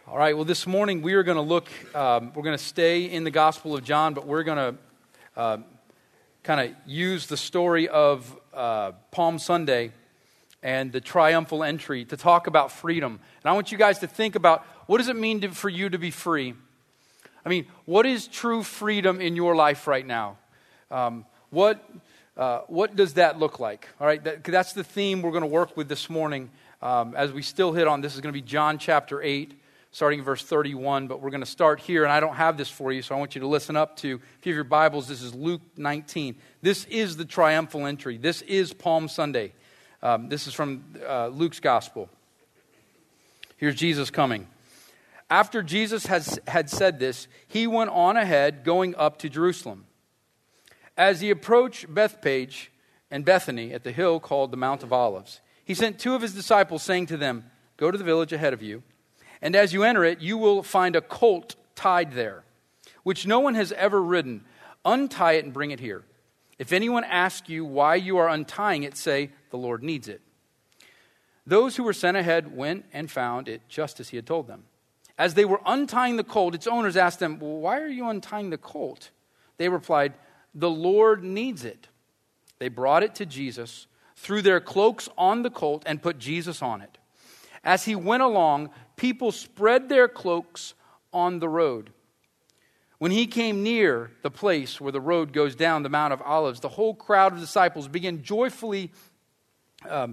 All right, well, this morning we are going to look, we're going to stay in the Gospel of John, but we're going to kind of use the story of Palm Sunday and the triumphal entry to talk about freedom. And I want you guys to think about, what does it mean for you to be free? I mean, what is true freedom in your life right now? What does that look like? All right, that's the theme we're going to work with this morning as we still hit on. This is going to be John chapter 8. Starting in verse 31, but we're going to start here, and I don't have this for you, so I want you to listen up to, if you have your Bibles, this is Luke 19. This is the triumphal entry. This is Palm Sunday. This is from Luke's Gospel. Here's Jesus coming. After Jesus had said this, he went on ahead, going up to Jerusalem. As he approached Bethphage and Bethany at the hill called the Mount of Olives, he sent two of his disciples, saying to them, "Go to the village ahead of you, and as you enter it, you will find a colt tied there, which no one has ever ridden. Untie it and bring it here. If anyone asks you why you are untying it, say, 'The Lord needs it.'" Those who were sent ahead went and found it just as he had told them. As they were untying the colt, its owners asked them, "Well, why are you untying the colt?" They replied, "The Lord needs it." They brought it to Jesus, threw their cloaks on the colt, and put Jesus on it. As he went along, people spread their cloaks on the road. When he came near the place where the road goes down the Mount of Olives, the whole crowd of disciples began joyfully to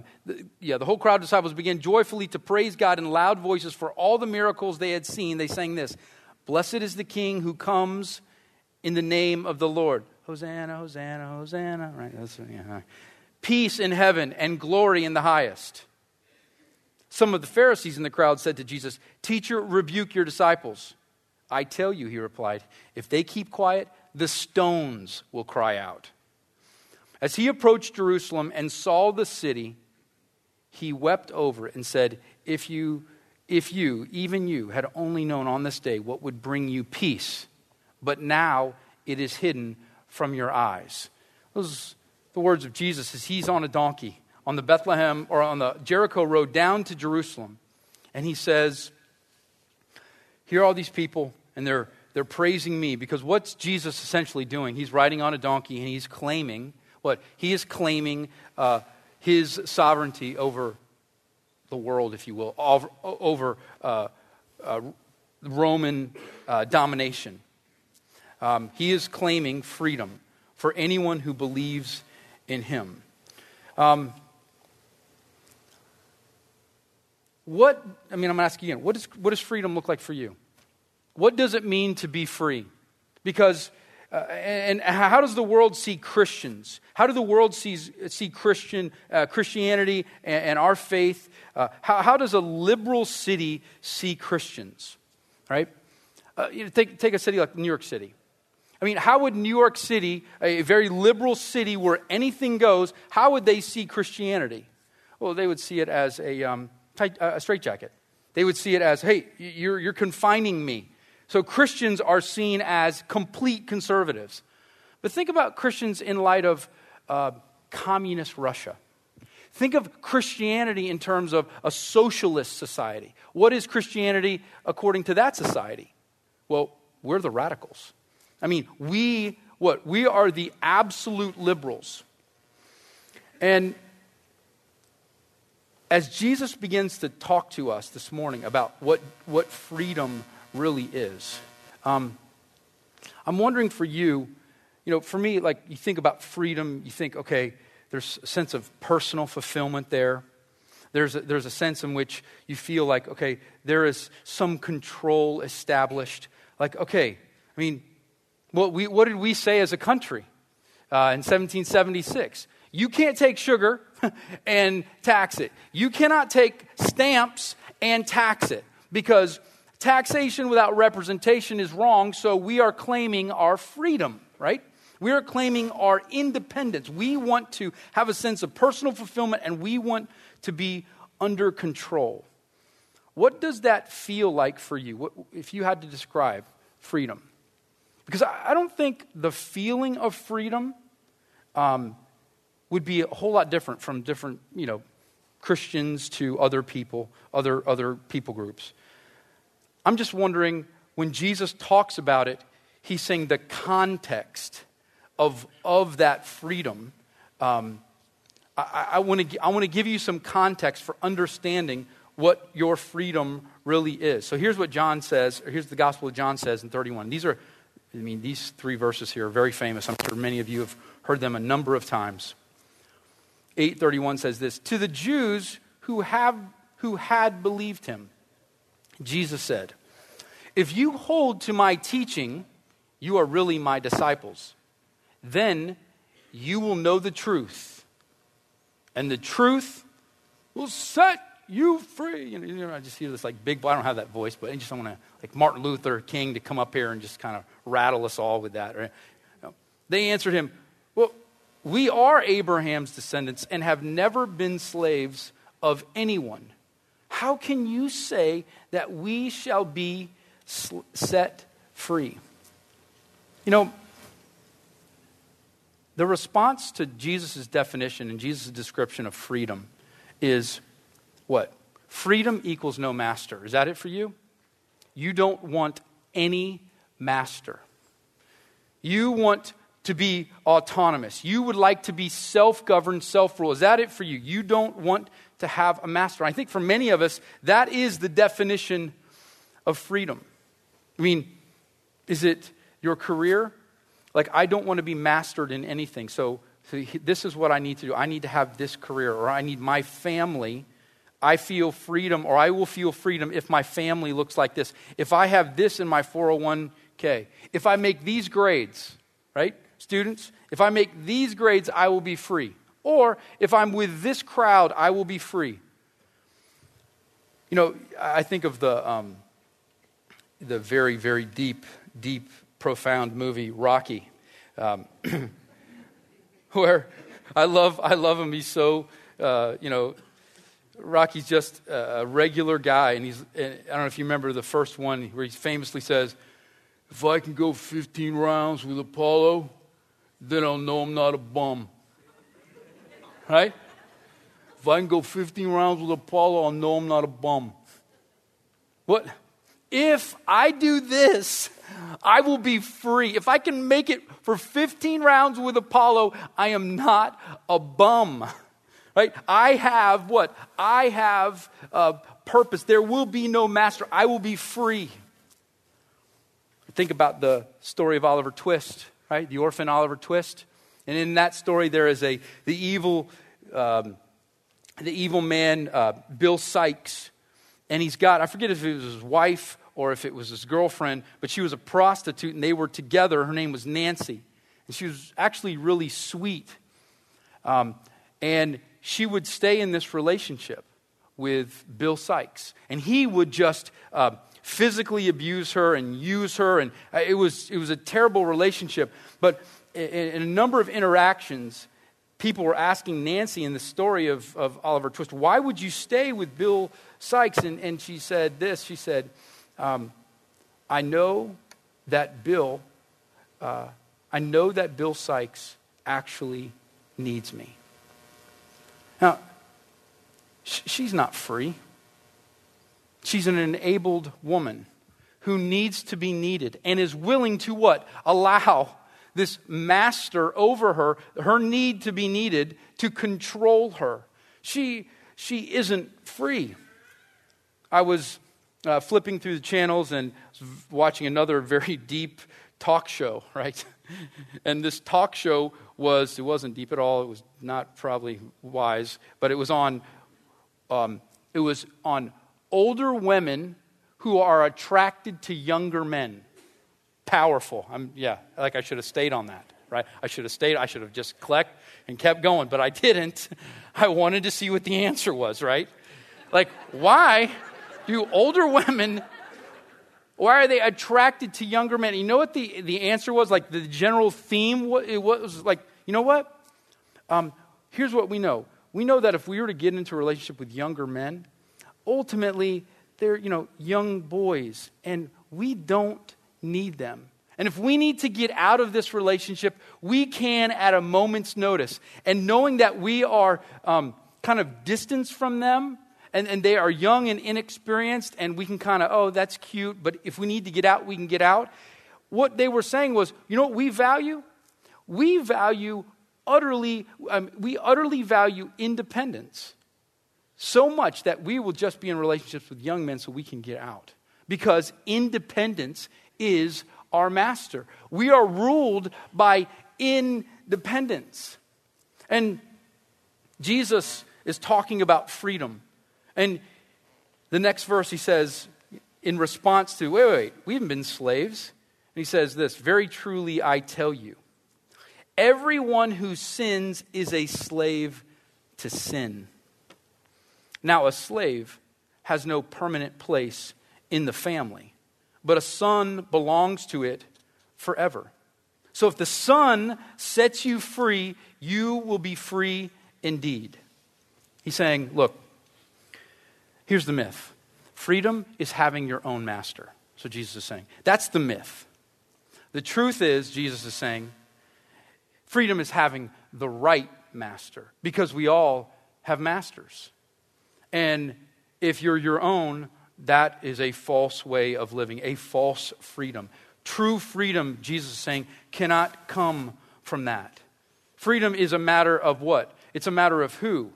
praise God in loud voices for all the miracles they had seen. They sang this: "Blessed is the King who comes in the name of the Lord. Hosanna, Hosanna, Hosanna." Right? Peace in heaven and glory in the highest. Some of the Pharisees in the crowd said to Jesus, "Teacher, rebuke your disciples." "I tell you," he replied, "if they keep quiet, the stones will cry out." As he approached Jerusalem and saw the city, he wept over it and said, If you, even you, had only known on this day what would bring you peace, but now it is hidden from your eyes." Those are the words of Jesus as he's on a donkey on the Bethlehem or on the Jericho road down to Jerusalem. And he says, here are all these people, and they're praising me, because what's Jesus essentially doing? He's riding on a donkey and he's claiming what? He is claiming his sovereignty over the world, if you will, over Roman domination. He is claiming freedom for anyone who believes in him. I'm going to ask you again, what does freedom look like for you? What does it mean to be free? Because, and how does the world see Christians? How do the world see Christianity and our faith? How does a liberal city see Christians? Right? Take a city like New York City. I mean, how would New York City, a very liberal city where anything goes, how would they see Christianity? Well, they would see it as a straitjacket. They would see it as, hey, you're confining me. So Christians are seen as complete conservatives. But think about Christians in light of communist Russia. Think of Christianity in terms of a socialist society. What is Christianity according to that society? Well, we're the radicals. I mean, we are the absolute liberals. And as Jesus begins to talk to us this morning about what freedom really is, I'm wondering for you, for me, like you think about freedom, you think, okay, there's a sense of personal fulfillment there. There's a sense in which you feel like, okay, there is some control established. Like, okay, I mean, what did we say as a country in 1776? You can't take sugar and tax it. You cannot take stamps and tax it, because taxation without representation is wrong, so we are claiming our freedom, right? We are claiming our independence. We want to have a sense of personal fulfillment, and we want to be under control. What does that feel like for you, if you had to describe freedom? Because I don't think the feeling of freedom would be a whole lot different from different, Christians to other people, other people groups. I'm just wondering, when Jesus talks about it, he's saying the context of that freedom. I want to give you some context for understanding what your freedom really is. So here's what John says, or here's the Gospel of John says in 31. These three verses here are very famous. I'm sure many of you have heard them a number of times. 8:31 says this: to the Jews who had believed him, Jesus said, if you hold to my teaching, you are really my disciples. Then you will know the truth, and the truth will set you free. I just hear this like big, I don't have that voice, but I just don't want to, like Martin Luther King, to come up here and just kind of rattle us all with that. Right? They answered him, well, we are Abraham's descendants and have never been slaves of anyone. How can you say that we shall be set free? The response to Jesus' definition and Jesus' description of freedom is what? Freedom equals no master. Is that it for you? You don't want any master. You want to be autonomous. You would like to be self-governed, self-ruled. Is that it for you? You don't want to have a master. I think for many of us, that is the definition of freedom. Is it your career? Like, I don't want to be mastered in anything. So this is what I need to do. I need to have this career, or I need my family. I feel freedom, or I will feel freedom if my family looks like this. If I have this in my 401k. If I make these grades, right? Students, if I make these grades, I will be free. Or if I'm with this crowd, I will be free. I think of the very, very deep, profound movie Rocky, where I love him. He's so, Rocky's just a regular guy, and I don't know if you remember the first one where he famously says, if I can go 15 rounds with Apollo, then I'll know I'm not a bum. Right? If I can go 15 rounds with Apollo, I'll know I'm not a bum. What? If I do this, I will be free. If I can make it for 15 rounds with Apollo, I am not a bum. Right? I have what? I have purpose. There will be no master. I will be free. Think about the story of Oliver Twist, right? The orphan Oliver Twist. And in that story, there is the evil man, Bill Sikes. And he's got, I forget if it was his wife or if it was his girlfriend, but she was a prostitute and they were together. Her name was Nancy. And she was actually really sweet. And she would stay in this relationship with Bill Sikes. And he would just physically abuse her and use her. And it was a terrible relationship. But in a number of interactions, people were asking Nancy in the story of Oliver Twist, why would you stay with Bill Sikes? And she said this. She said, I know that Bill Sikes actually needs me. Now, she's not free. She's an enabled woman who needs to be needed and is willing to what? Allow this master over her need to be needed, to control her. She isn't free. I was flipping through the channels and watching another very deep talk show, right? And this talk show it wasn't deep at all. It was not probably wise, but it was on older women who are attracted to younger men. Powerful. I should have stayed on that, right? I should have just clicked and kept going, but I didn't. I wanted to see what the answer was, right? Like, why do older women, why are they attracted to younger men? You know what the answer was? Like, the general theme, it was like, you know what? Here's what we know. We know that if we were to get into a relationship with younger men, ultimately, they're, young boys, and we don't need them. And if we need to get out of this relationship, we can at a moment's notice. And knowing that we are kind of distanced from them and they are young and inexperienced, and we can kind of, oh, that's cute, but if we need to get out, we can get out. What they were saying was, you know what we value? We utterly value independence so much that we will just be in relationships with young men so we can get out. Because independence is our master. We are ruled by independence. And Jesus is talking about freedom. And the next verse he says, in response to, wait, we haven't been slaves. And he says this, very truly I tell you, everyone who sins is a slave to sin. Now, a slave has no permanent place in the family, but a son belongs to it forever. So if the Son sets you free, you will be free indeed. He's saying, look, here's the myth. Freedom is having your own master. So Jesus is saying, that's the myth. The truth is, Jesus is saying, freedom is having the right master, because we all have masters. And if you're your own, that is a false way of living, a false freedom. True freedom, Jesus is saying, cannot come from that. Freedom is a matter of what? It's a matter of who.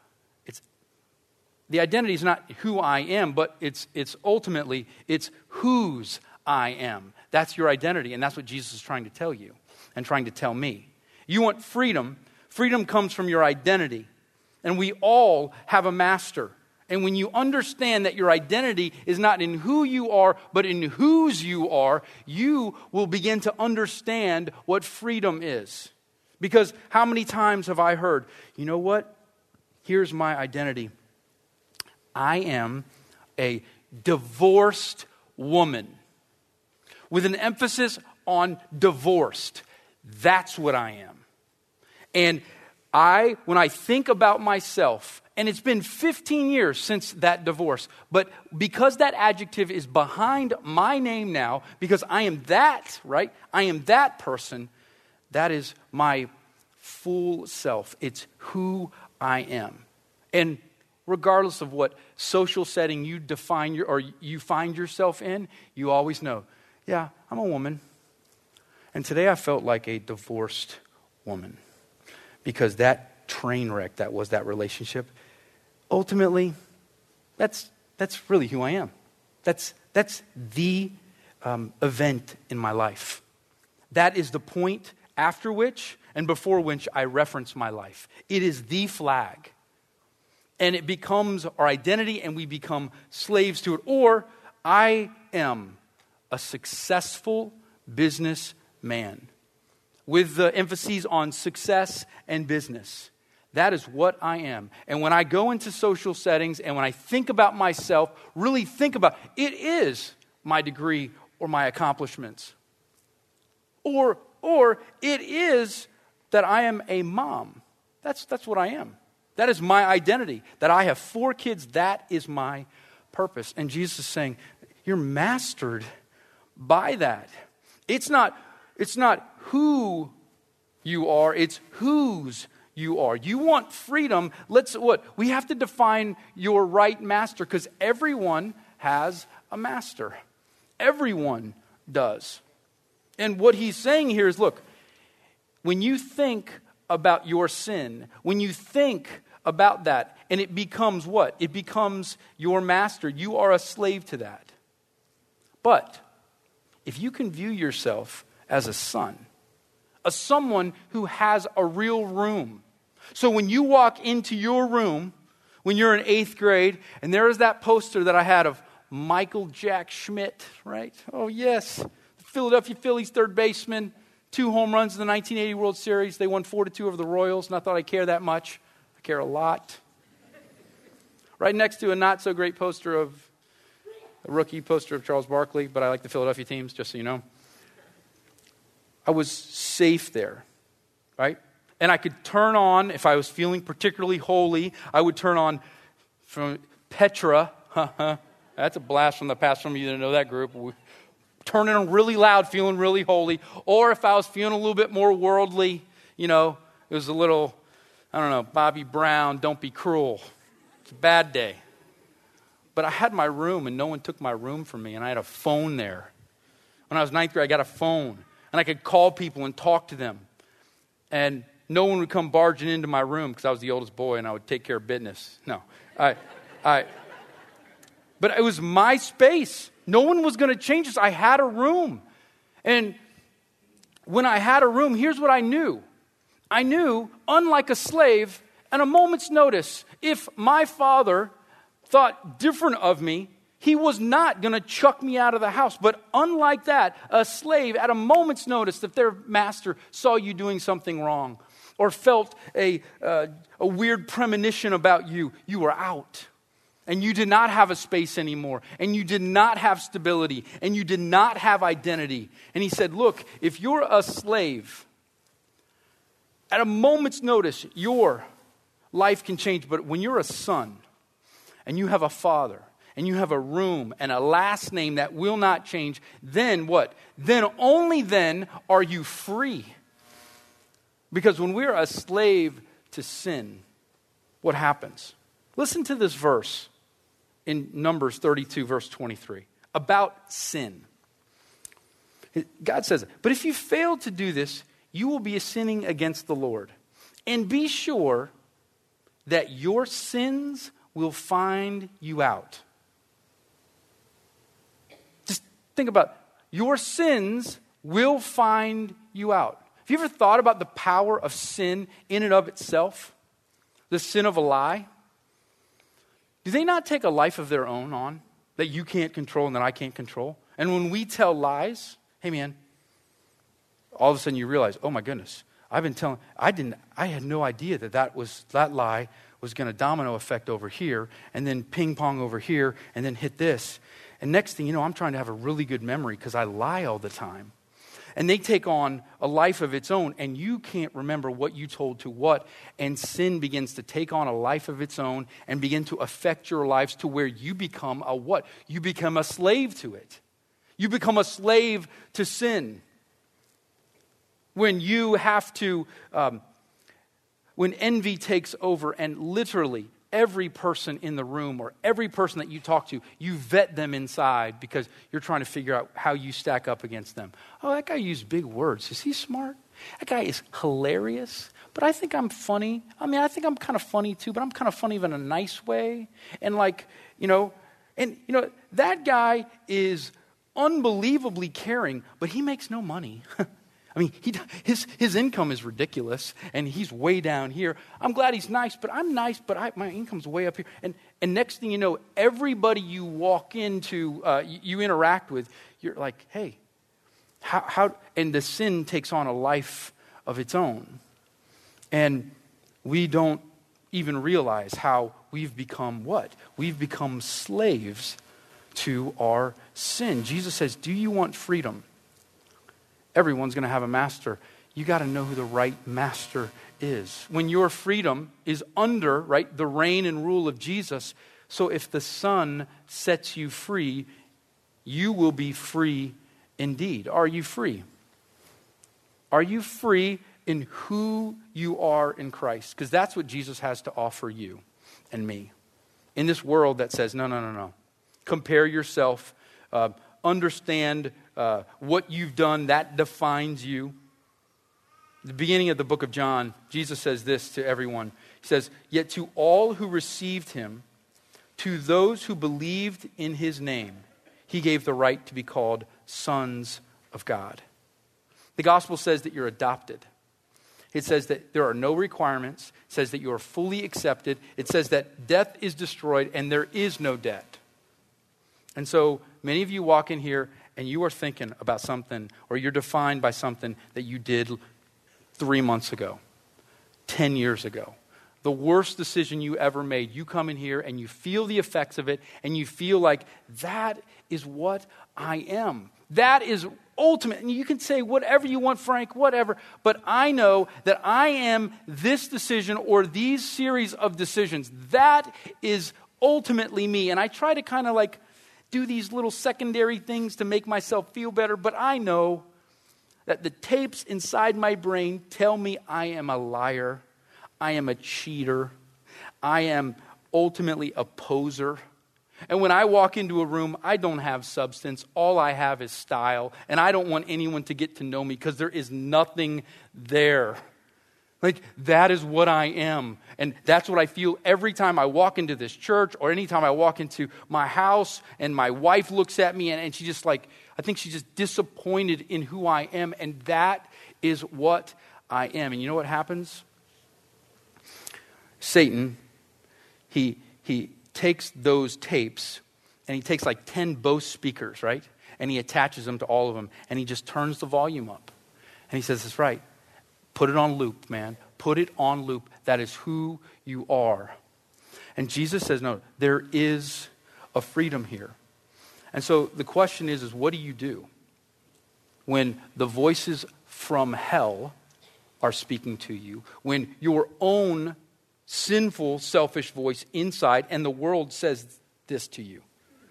The identity is not who I am, but it's ultimately, it's whose I am. That's your identity, and that's what Jesus is trying to tell you and trying to tell me. You want freedom. Freedom comes from your identity. And we all have a master. And when you understand that your identity is not in who you are, but in whose you are, you will begin to understand what freedom is. Because how many times have I heard, you know what? Here's my identity. I am a divorced woman. With an emphasis on divorced. That's what I am. And when I think about myself, and it's been 15 years since that divorce, but because that adjective is behind my name now, because I am that, right? I am that person, that is my full self. It's who I am. And regardless of what social setting you define or you find yourself in, you always know, yeah, I'm a woman. And today I felt like a divorced woman. Because that train wreck that was that relationship, ultimately, that's really who I am. That's the event in my life. That is the point after which and before which I reference my life. It is the flag. And it becomes our identity and we become slaves to it. Or I am a successful businessman. With the emphasis on success and business. That is what I am. And when I go into social settings and when I think about myself, really think about, it is my degree or my accomplishments. Or it is that I am a mom. That's what I am. That is my identity. That I have 4 kids, that is my purpose. And Jesus is saying, you're mastered by that. It's not who you are, it's whose you are. You want freedom, we have to define your right master, because everyone has a master. Everyone does. And what he's saying here is, look, when you think about your sin, when you think about that, and it becomes what? It becomes your master. You are a slave to that. But if you can view yourself as a son, as someone who has a real room. So when you walk into your room, when you're in 8th grade, and there is that poster that I had of Michael Jack Schmidt, right? Oh yes, the Philadelphia Phillies third baseman, 2 home runs in the 1980 World Series. They won 4-2 over the Royals, and I thought I care that much. I care a lot. Right next to a not so great poster of, a rookie poster of Charles Barkley, but I like the Philadelphia teams, just so you know. I was safe there, right? And I could turn on, if I was feeling particularly holy, I would turn on from Petra. That's a blast from the past. Some of you that know that group. Turn it on really loud, feeling really holy. Or if I was feeling a little bit more worldly, it was a little, Bobby Brown, Don't Be Cruel. It's a bad day. But I had my room, and no one took my room from me, and I had a phone there. When I was ninth grade, I got a phone, and I could call people and talk to them. And no one would come barging into my room because I was the oldest boy, and I would take care of business. No. But it was my space. No one was going to change this. I had a room. And when I had a room, here's what I knew. I knew, unlike a slave, at a moment's notice, if my father thought different of me, he was not going to chuck me out of the house. But unlike that, a slave, at a moment's notice, if their master saw you doing something wrong or felt a weird premonition about you, you were out. And you did not have a space anymore. And you did not have stability. And you did not have identity. And he said, look, if you're a slave, at a moment's notice, your life can change. But when you're a son, and you have a father, and you have a room, and a last name that will not change, then what? Then, only then, are you free. Because when we're a slave to sin, what happens? Listen to this verse in Numbers 32, verse 23, about sin. God says, but if you fail to do this, you will be sinning against the Lord. And be sure that your sins will find you out. Just think about it. Your sins will find you out. Have you ever thought about the power of sin in and of itself? The sin of a lie? Do they not take a life of their own on that you can't control and that I can't control? And when we tell lies, hey man, all of a sudden you realize, oh my goodness, I had no idea that lie was going to domino effect over here and then ping pong over here and then hit this. And next thing you know, I'm trying to have a really good memory because I lie all the time. And they take on a life of its own, and you can't remember what you told to what, and sin begins to take on a life of its own and begin to affect your lives to where you become a what? You become a slave to it. You become a slave to sin. When you have to, when envy takes over and literally every person in the room or every person that you talk to, you vet them inside because you're trying to figure out how you stack up against them. Oh, that guy used big words. Is he smart? That guy is hilarious, but I think I'm funny. I mean, I think I'm kind of funny too, but I'm kind of funny in a nice way. And that guy is unbelievably caring, but he makes no money. I mean, his income is ridiculous, and he's way down here. I'm glad he's nice, but I'm nice, but my income's way up here. And next thing you know, everybody you walk into, you interact with, you're like, hey, how? And the sin takes on a life of its own. And we don't even realize how we've become what? We've become slaves to our sin. Jesus says, do you want freedom? Everyone's going to have a master. You got to know who the right master is. When your freedom is under, right, the reign and rule of Jesus, so if the Son sets you free, you will be free indeed. Are you free? Are you free in who you are in Christ? Because that's what Jesus has to offer you and me. In this world that says, no. Compare yourself, understand what you've done, that defines you. At the beginning of the book of John, Jesus says this to everyone. He says, yet to all who received him, to those who believed in his name, he gave the right to be called sons of God. The gospel says that you're adopted. It says that there are no requirements. It says that you are fully accepted. It says that death is destroyed and there is no debt. And so many of you walk in here and you are thinking about something, or you're defined by something that you did 3 months ago, 10 years ago. The worst decision you ever made. You come in here and you feel the effects of it, and you feel like, that is what I am. That is ultimate. And you can say whatever you want, Frank, whatever, but I know that I am this decision or these series of decisions. That is ultimately me. And I try to kind of like do these little secondary things to make myself feel better, but I know that the tapes inside my brain tell me I am a liar, I am a cheater, I am ultimately a poser, And when I walk into a room, I don't have substance. All I have is style. And I don't want anyone to get to know me because there is nothing there. Like, that is what I am. And that's what I feel every time I walk into this church or anytime I walk into my house and my wife looks at me and she just like, I think she's just disappointed in who I am. And that is what I am. And you know what happens? Satan, he takes those tapes and he takes like 10 Bose speakers, right? And he attaches them to all of them and he just turns the volume up. And he says, that's right. Put it on loop, man. Put it on loop. That is who you are. And Jesus says, no, there is a freedom here. And so the question is what do you do when the voices from hell are speaking to you? When your own sinful, selfish voice inside and the world says this to you?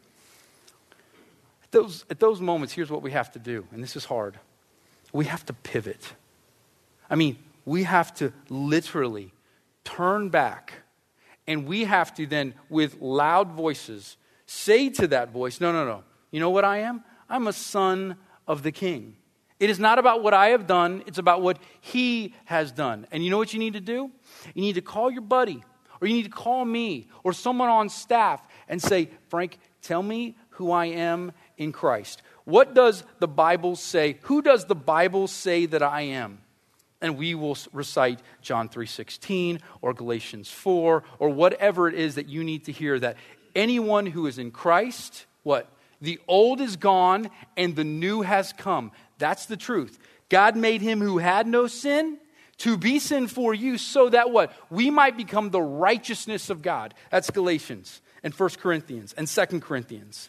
At those moments, here's what we have to do. And this is hard. We have to pivot. I mean, we have to literally turn back and we have to then, with loud voices, say to that voice, no. You know what I am? I'm a son of the King. It is not about what I have done. It's about what he has done. And you know what you need to do? You need to call your buddy or you need to call me or someone on staff and say, Frank, tell me who I am in Christ. What does the Bible say? Who does the Bible say that I am? And we will recite John 3:16 or Galatians 4 or whatever it is that you need to hear, that anyone who is in Christ, what? The old is gone and the new has come. That's the truth. God made him who had no sin to be sin for you so that what? We might become the righteousness of God. That's Galatians and 1 Corinthians and 2 Corinthians.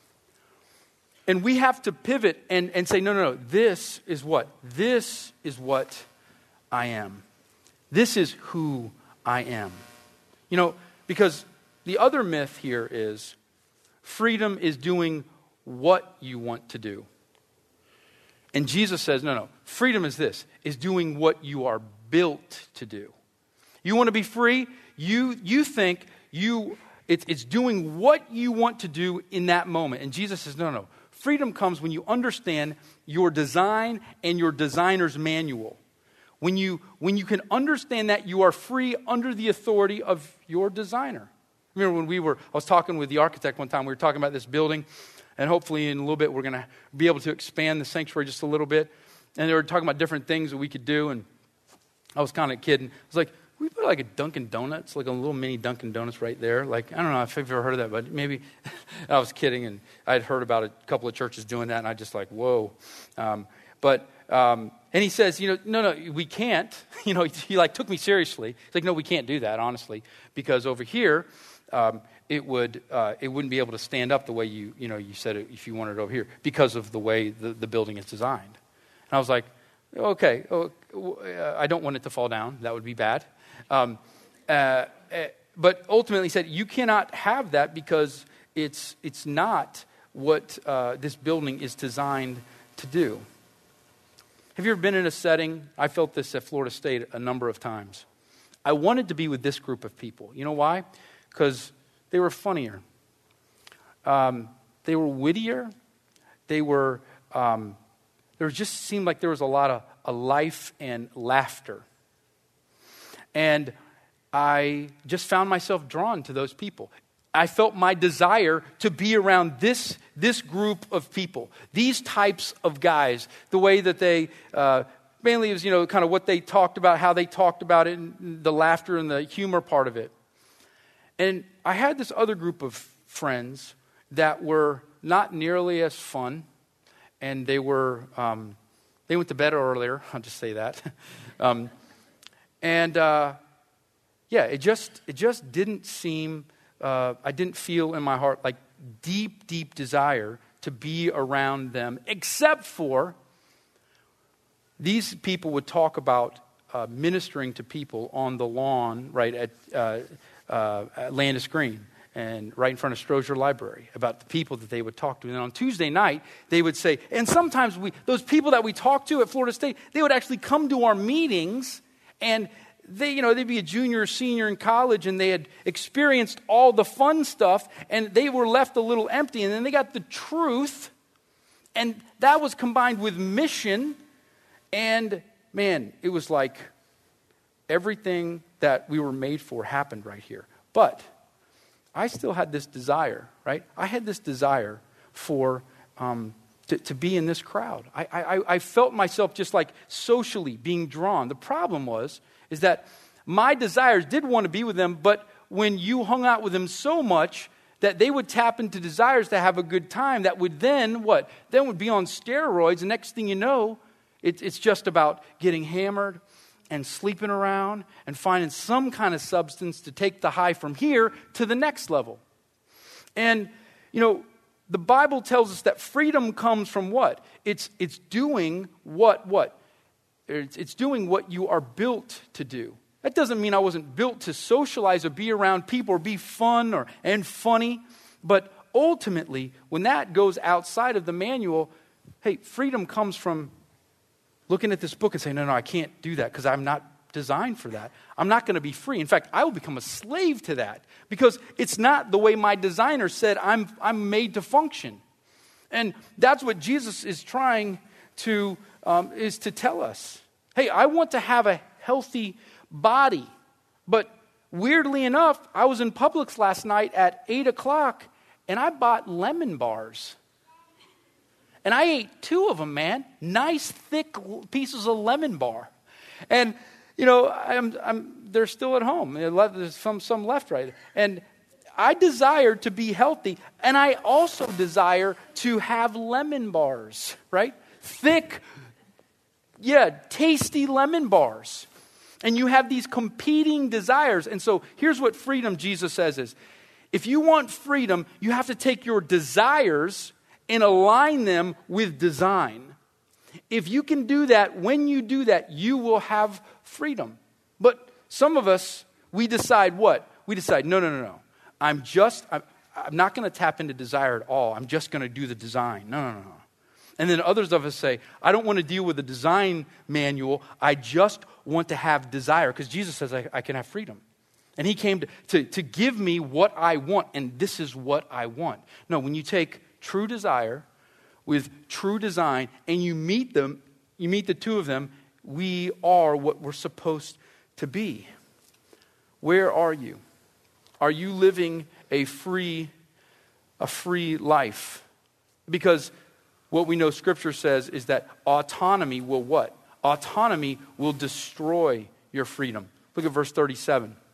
And we have to pivot and say, no. This is what? This is what I am. This is who I am. You know, because the other myth here is freedom is doing what you want to do. And Jesus says, no. Freedom is this, is doing what you are built to do. You want to be free? You think it's doing what you want to do in that moment. And Jesus says, no. Freedom comes when you understand your design and your designer's manual. When you can understand that you are free under the authority of your designer. Remember when I was talking with the architect one time, we were talking about this building, and hopefully in a little bit we're going to be able to expand the sanctuary just a little bit. And they were talking about different things that we could do, and I was kind of kidding. I was like, we put like a Dunkin' Donuts, like a little mini Dunkin' Donuts right there. Like, I don't know if you've ever heard of that, but maybe I was kidding, and I had heard about a couple of churches doing that, and I just like, whoa. And he says, no, we can't. He like took me seriously. He's like, no, we can't do that, honestly, because over here, it wouldn't be able to stand up the way you said it if you wanted it over here because of the way the building is designed. And I was like, okay, I don't want it to fall down. That would be bad. But ultimately he said, you cannot have that because it's not what this building is designed to do. Have you ever been in a setting? I felt this at Florida State a number of times. I wanted to be with this group of people. You know why? Because they were funnier. They were wittier. There just seemed like there was a lot of life and laughter. And I just found myself drawn to those people. I felt my desire to be around this group of people, these types of guys, the way that they, mainly it was, kind of what they talked about, how they talked about it, and the laughter and the humor part of it. And I had this other group of friends that were not nearly as fun, and they went to bed earlier, I'll just say that. It just didn't seem... I didn't feel in my heart like deep desire to be around them, except for these people would talk about ministering to people on the lawn right at Landis Green and right in front of Strozier Library, about the people that they would talk to. And on Tuesday night, they would say, and sometimes those people that we talked to at Florida State, they would actually come to our meetings and they'd be a junior or senior in college, and they had experienced all the fun stuff, and they were left a little empty. And then they got the truth, and that was combined with mission. And man, it was like everything that we were made for happened right here. But I still had this desire, right? I had this desire for to be in this crowd. I felt myself just like socially being drawn. The problem is that my desires did want to be with them, but when you hung out with them so much that they would tap into desires to have a good time, that would then what? Then would be on steroids. The next thing you know, it's just about getting hammered and sleeping around and finding some kind of substance to take the high from here to the next level. And, the Bible tells us that freedom comes from what? It's doing what? It's doing what you are built to do. That doesn't mean I wasn't built to socialize or be around people or be fun and funny. But ultimately, when that goes outside of the manual, hey, freedom comes from looking at this book and saying, no, I can't do that because I'm not designed for that. I'm not going to be free. In fact, I will become a slave to that because it's not the way my designer said I'm made to function. And that's what Jesus is trying to tell us. Hey, I want to have a healthy body. But weirdly enough, I was in Publix last night at 8 o'clock and I bought lemon bars. And I ate 2 of them, man. Nice, thick pieces of lemon bar. And, they're still at home. There's some left right. And I desire to be healthy. And I also desire to have lemon bars, right? Thick, tasty lemon bars. And you have these competing desires. And so here's what freedom, Jesus says, is if you want freedom, you have to take your desires and align them with design. If you can do that, when you do that, you will have freedom. But some of us, we decide what? We decide, no. I'm not going to tap into desire at all. I'm just going to do the design. No. And then others of us say, I don't want to deal with the design manual. I just want to have desire. Because Jesus says I can have freedom. And he came to give me what I want. And this is what I want. No, when you take true desire with true design and you meet the two of them, we are what we're supposed to be. Where are you? Are you living a free life? Because what we know Scripture says is that autonomy will what? Autonomy will destroy your freedom. Look at verse 37. It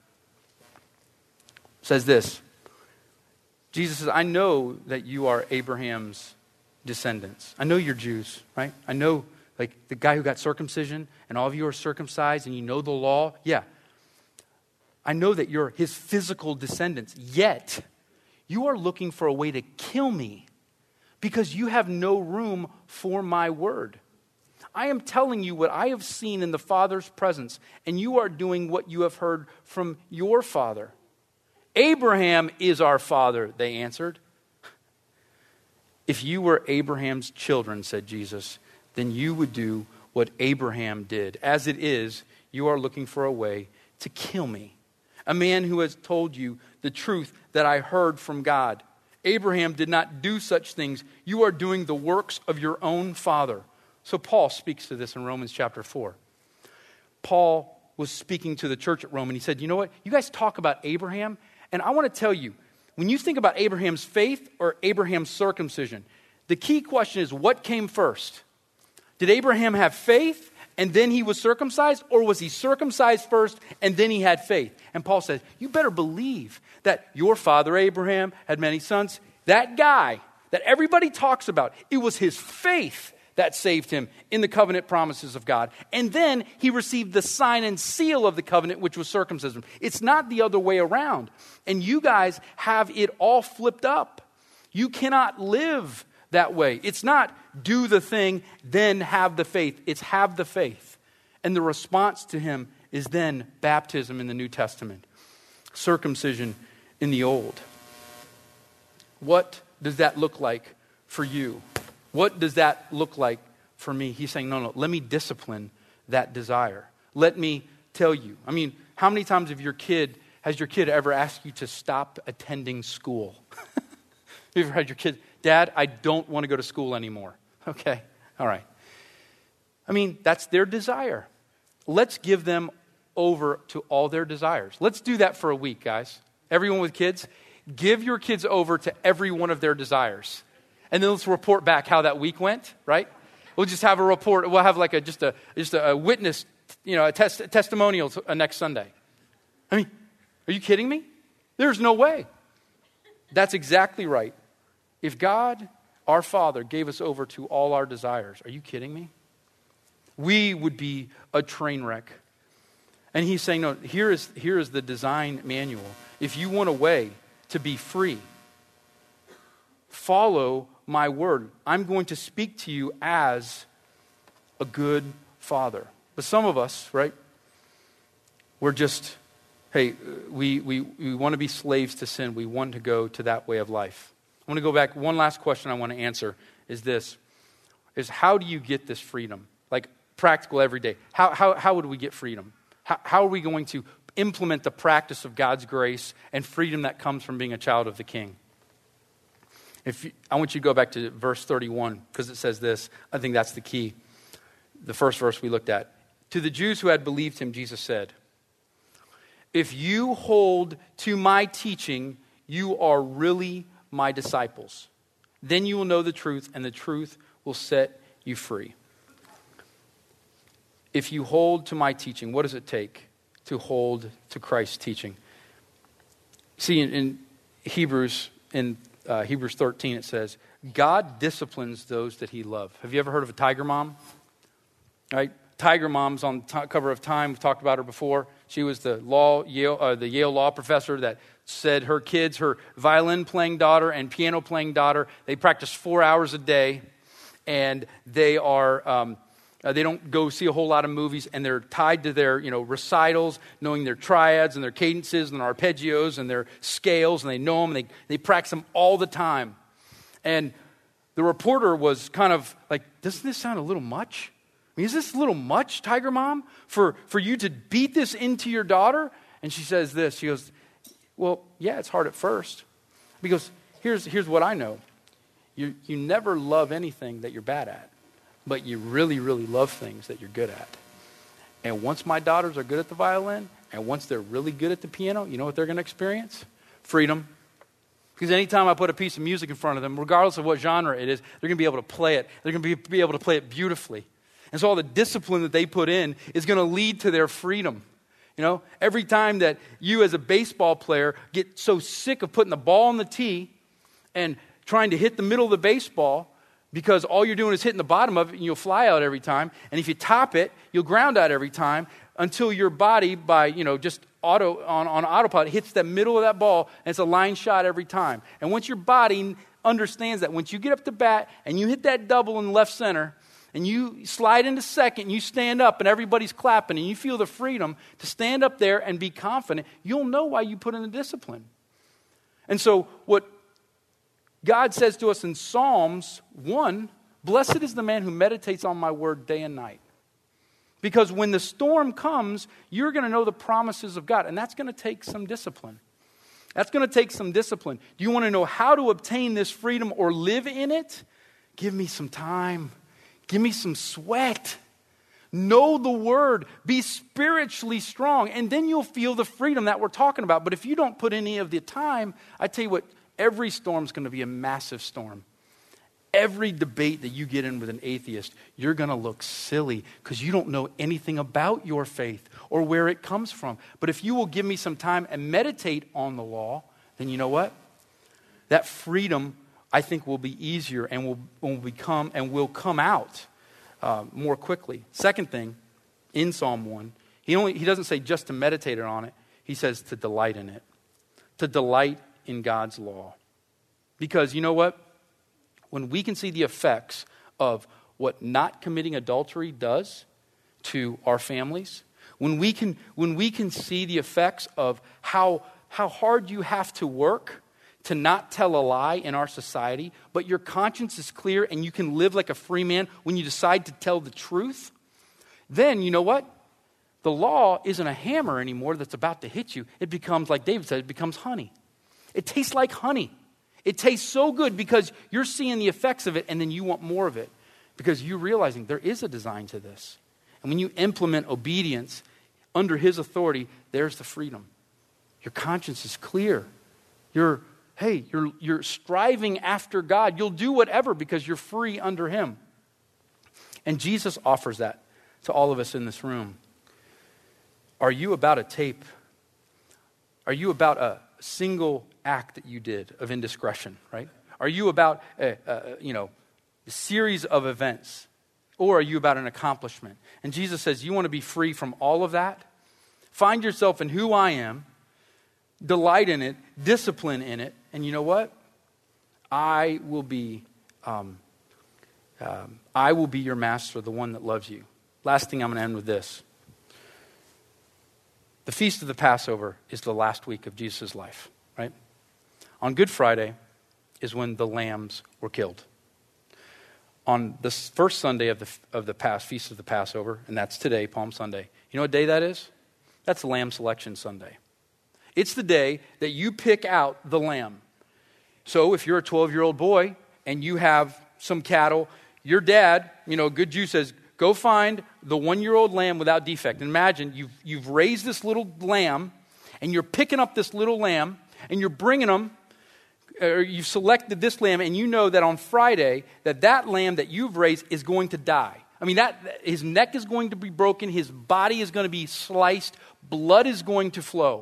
says this. Jesus says, I know that you are Abraham's descendants. I know you're Jews, right? I know, like the guy who got circumcision and all of you are circumcised and you know the law. Yeah. I know that you're his physical descendants. Yet, you are looking for a way to kill me because you have no room for my word. I am telling you what I have seen in the Father's presence, and you are doing what you have heard from your father. Abraham is our father, they answered. If you were Abraham's children, said Jesus, then you would do what Abraham did. As it is, you are looking for a way to kill me. A man who has told you the truth that I heard from God. Abraham did not do such things. You are doing the works of your own father. So Paul speaks to this in Romans chapter 4. Paul was speaking to the church at Rome and he said, you know what? You guys talk about Abraham, and I want to tell you, when you think about Abraham's faith or Abraham's circumcision, the key question is what came first? Did Abraham have faith and then he was circumcised, or was he circumcised first and then he had faith? And Paul says, you better believe that your father Abraham had many sons. That guy that everybody talks about, it was his faith that saved him in the covenant promises of God. And then he received the sign and seal of the covenant, which was circumcision. It's not the other way around. And you guys have it all flipped up. You cannot live that way. It's not do the thing, then have the faith. It's have the faith. And the response to him is then baptism in the New Testament, circumcision in the Old. What does that look like for you? What does that look like for me? He's saying, no, let me discipline that desire. Let me tell you. I mean, how many times has your kid ever asked you to stop attending school? You ever had your kid, Dad, I don't want to go to school anymore. Okay, all right. I mean, that's their desire. Let's give them over to all their desires. Let's do that for a week, guys. Everyone with kids, give your kids over to every one of their desires. And then let's report back how that week went, right? We'll just have a report. We'll have like just a witness, a testimonial next Sunday. I mean, are you kidding me? There's no way. That's exactly right. If God, our Father, gave us over to all our desires, are you kidding me? We would be a train wreck. And he's saying, no, here is the design manual. If you want a way to be free, follow my word. I'm going to speak to you as a good father. But some of us, right, we're just, hey, we want to be slaves to sin. We want to go to that way of life. I want to go back. One last question I want to answer is this, is how do you get this freedom? Like practical every day. How would we get freedom? How are we going to implement the practice of God's grace and freedom that comes from being a child of the King? I want you to go back to verse 31 because it says this. I think that's the key. The first verse we looked at. To the Jews who had believed him, Jesus said, if you hold to my teaching, you are really my disciples. Then you will know the truth, and the truth will set you free. If you hold to my teaching, what does it take to hold to Christ's teaching? See, in Hebrews 13, it says, God disciplines those that he loves. Have you ever heard of a tiger mom? Right? Tiger mom's on the cover of Time. We've talked about her before. She was the Yale law professor that said her kids, her violin-playing daughter and piano-playing daughter, they practice 4 hours a day, and they don't go see a whole lot of movies, and they're tied to their recitals, knowing their triads and their cadences and their arpeggios and their scales, and they know them, and they practice them all the time. And the reporter was kind of like, doesn't this sound a little much? I mean, is this a little much, Tiger Mom, for you to beat this into your daughter? And she says this, she goes, well, yeah, it's hard at first. Because here's what I know. You never love anything that you're bad at, but you really, really love things that you're good at. And once my daughters are good at the violin, and once they're really good at the piano, you know what they're going to experience? Freedom. Because anytime I put a piece of music in front of them, regardless of what genre it is, they're going to be able to play it. They're going to be able to play it beautifully. And so all the discipline that they put in is going to lead to their freedom. Every time that you as a baseball player get so sick of putting the ball on the tee and trying to hit the middle of the baseball because all you're doing is hitting the bottom of it and you'll fly out every time. And if you top it, you'll ground out every time until your body by, just on autopilot hits the middle of that ball and it's a line shot every time. And once your body understands that, once you get up to bat and you hit that double in left center, and you slide into second, and you stand up, and everybody's clapping, and you feel the freedom to stand up there and be confident, you'll know why you put in the discipline. And so what God says to us in Psalms 1, blessed is the man who meditates on my word day and night. Because when the storm comes, you're going to know the promises of God, and that's going to take some discipline. That's going to take some discipline. Do you want to know how to obtain this freedom or live in it? Give me some time. Give me some sweat. Know the word. Be spiritually strong. And then you'll feel the freedom that we're talking about. But if you don't put any of the time, I tell you what, every storm's going to be a massive storm. Every debate that you get in with an atheist, you're going to look silly because you don't know anything about your faith or where it comes from. But if you will give me some time and meditate on the law, then you know what? That freedom, I think, will be easier and will come out more quickly. Second thing, in Psalm 1, he doesn't say just to meditate on it. He says to delight in it. To delight in God's law. Because you know what? When we can see the effects of what not committing adultery does to our families, when we can see the effects of how hard you have to work to not tell a lie in our society, but your conscience is clear and you can live like a free man when you decide to tell the truth, then you know what? The law isn't a hammer anymore that's about to hit you. It becomes, like David said, it becomes honey. It tastes like honey. It tastes so good because you're seeing the effects of it, and then you want more of it because you're realizing there is a design to this. And when you implement obedience under his authority, there's the freedom. Your conscience is clear. You're striving after God. You'll do whatever because you're free under him. And Jesus offers that to all of us in this room. Are you about a tape? Are you about a single act that you did of indiscretion, right? Are you about a series of events? Or are you about an accomplishment? And Jesus says, you want to be free from all of that? Find yourself in who I am, delight in it, discipline in it, and you know what? I will be your master, the one that loves you. Last thing, I'm going to end with this. The Feast of the Passover is the last week of Jesus' life, right? On Good Friday is when the lambs were killed. On the first Sunday of the Feast of the Passover, and that's today, Palm Sunday. You know what day that is? That's Lamb Selection Sunday. It's the day that you pick out the lamb. So if you're a 12-year-old boy and you have some cattle, your dad, good Jew says, go find the 1-year-old lamb without defect. And imagine you've raised this little lamb and you're picking up this little lamb and you're bringing them, or you've selected this lamb and you know that on Friday that lamb that you've raised is going to die. I mean, his neck is going to be broken, his body is going to be sliced, blood is going to flow.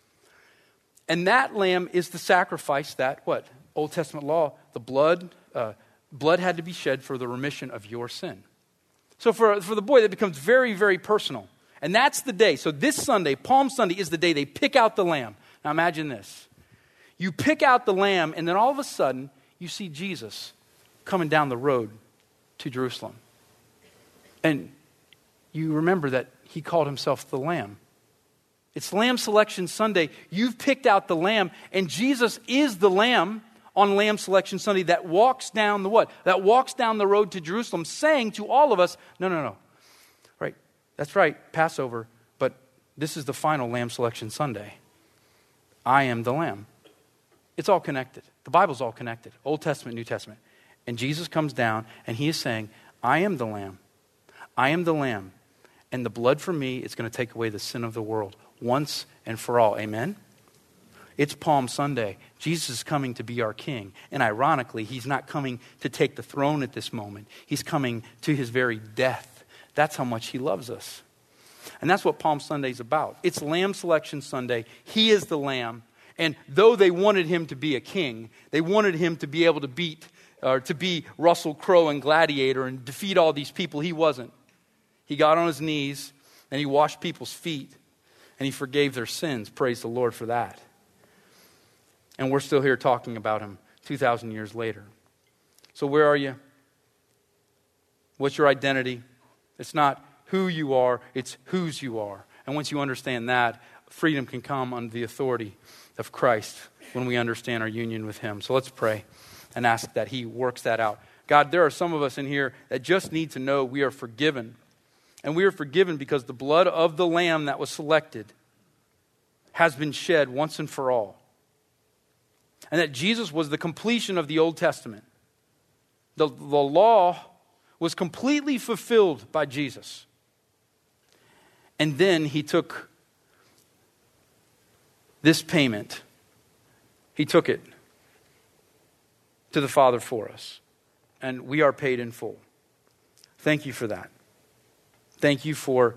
And that lamb is the sacrifice that, what? Old Testament law, the blood had to be shed for the remission of your sin. So for the boy, that becomes very, very personal. And that's the day. So this Sunday, Palm Sunday, is the day they pick out the lamb. Now imagine this. You pick out the lamb, and then all of a sudden, you see Jesus coming down the road to Jerusalem. And you remember that he called himself the Lamb. It's Lamb Selection Sunday. You've picked out the lamb, and Jesus is the lamb on Lamb Selection Sunday that walks down the what? That walks down the road to Jerusalem, saying to all of us, no. Right, that's right, Passover, but this is the final Lamb Selection Sunday. I am the Lamb. It's all connected. The Bible's all connected. Old Testament, New Testament. And Jesus comes down, and he is saying, I am the Lamb. I am the Lamb. And the blood for me is going to take away the sin of the world once and for all. Amen? It's Palm Sunday. Jesus is coming to be our king. And ironically, he's not coming to take the throne at this moment. He's coming to his very death. That's how much he loves us. And that's what Palm Sunday is about. It's Lamb Selection Sunday. He is the Lamb. And though they wanted him to be a king, they wanted him to be able to to be Russell Crowe and Gladiator and defeat all these people, he wasn't. He got on his knees and he washed people's feet and he forgave their sins. Praise the Lord for that. And we're still here talking about him 2,000 years later. So where are you? What's your identity? It's not who you are, it's whose you are. And once you understand that, freedom can come under the authority of Christ when we understand our union with him. So let's pray and ask that he works that out. God, there are some of us in here that just need to know we are forgiven. And we are forgiven because the blood of the Lamb that was selected has been shed once and for all. And that Jesus was the completion of the Old Testament. The law was completely fulfilled by Jesus. And then he took this payment. He took it to the Father for us. And we are paid in full. Thank you for that. Thank you for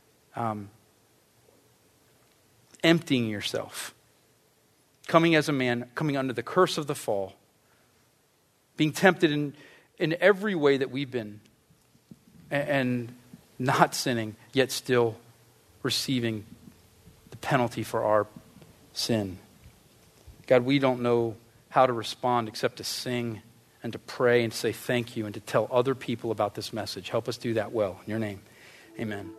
emptying yourself. Coming as a man, coming under the curse of the fall. Being tempted in every way that we've been. And not sinning, yet still receiving the penalty for our sin. God, we don't know how to respond except to sing and to pray and to say thank you and to tell other people about this message. Help us do that well. In your name, amen.